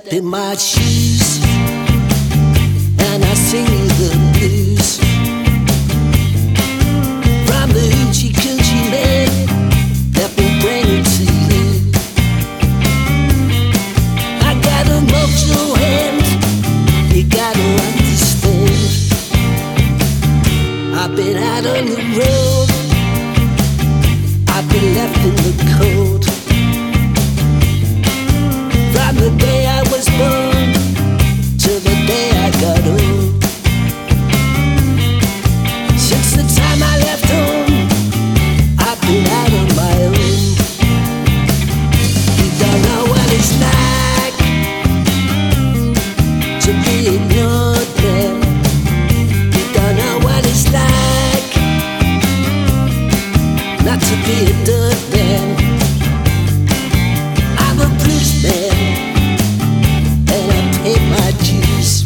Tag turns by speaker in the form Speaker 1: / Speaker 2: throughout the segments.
Speaker 1: stepped in my shoes and I sing you the blues from the hoochie coochie man that will bring it to you. I got emotional hands, you gotta understand. I've been out on the road, I've been left in the cold. From the day I was born to the day I got old. Since the time I left home, I've been out on my own. You don't know what it's like to be ignored, man. You don't know what it's like not to be a dirt man. I'm a blues man, and I pay my dues.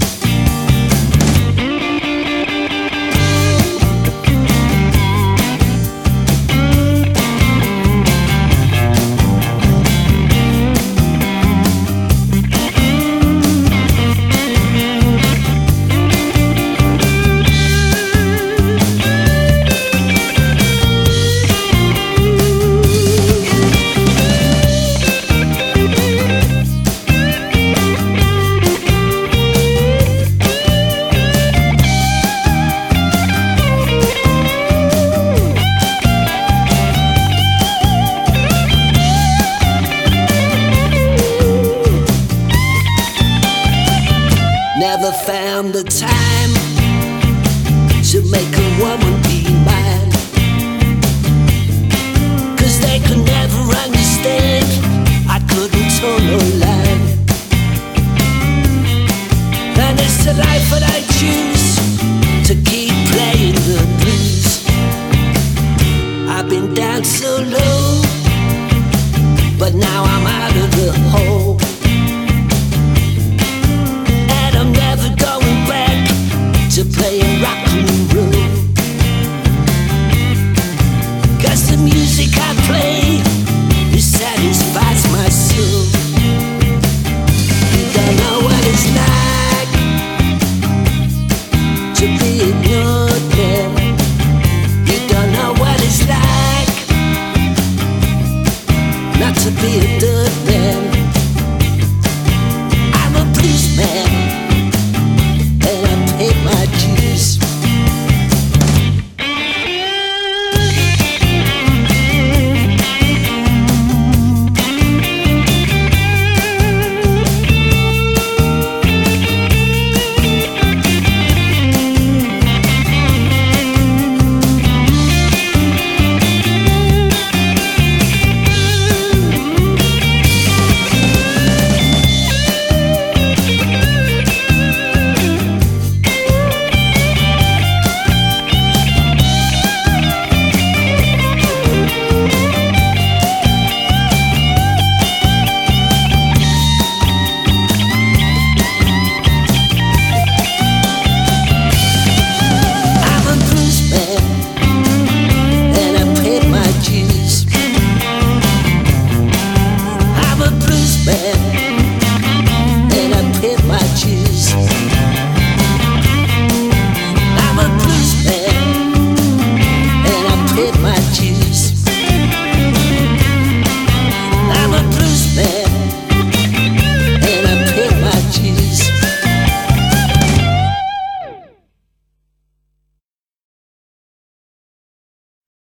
Speaker 1: Never found the time to make a woman be